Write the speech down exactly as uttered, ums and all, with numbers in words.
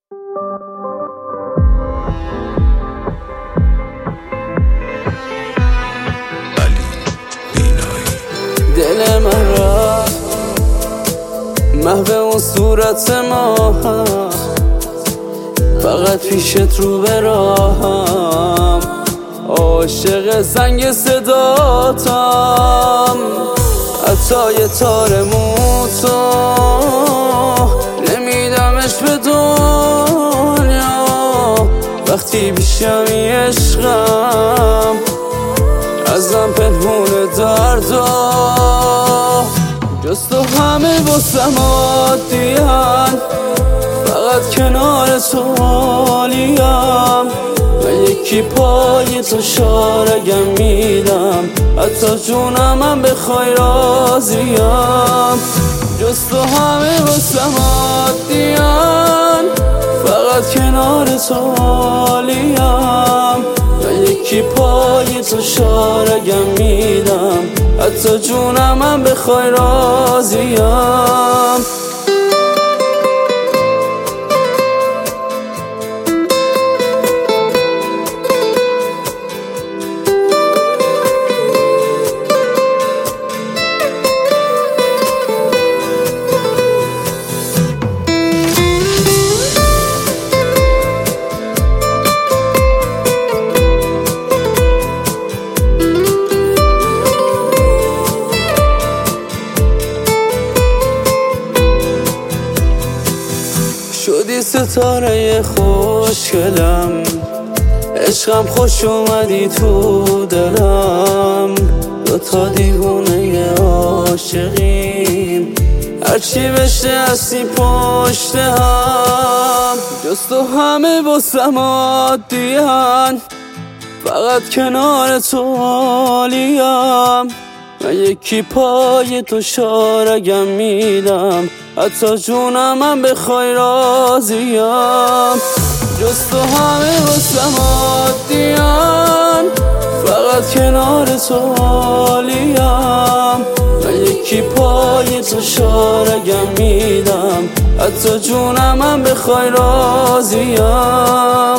دل من رفت محو اون صورت ما هست، فقط پیشت رو به راهم، عاشق زنگ صداتم، حتی یه تار موتو نمیدمش به دنیا، وقتی بیشمی عشقم ازم پنهون دردا، جز تو همه واسم عادی‌ان، فقط کنار تو عالیم، من یکی پای تو شارگم میدم، حتی جونم هم بخوای راضیم، جز تو همه واسم عادی‌ان، فقط کنار تو عالیم، من یکی پای تو شارگم میدم، حتی جونم هم بخوای راضیم. شدی ستاره خوشگلم، عشقم خوش اومدی تو دلم، دوتا دیوونه عاشقیم، هرچی بشه هستی پشت هم، جز تو همه واسم عادی‌ان، فقط کنار تو عالیم، من یکی پای تو شارگم میدم، حتی جونم هم بخوای راضیم، جز تو همه واسم عادی‌ان، فقط کنار تو عالیم، من یکی پای تو شارگم میدم، حتی جونم هم بخوای راضیم.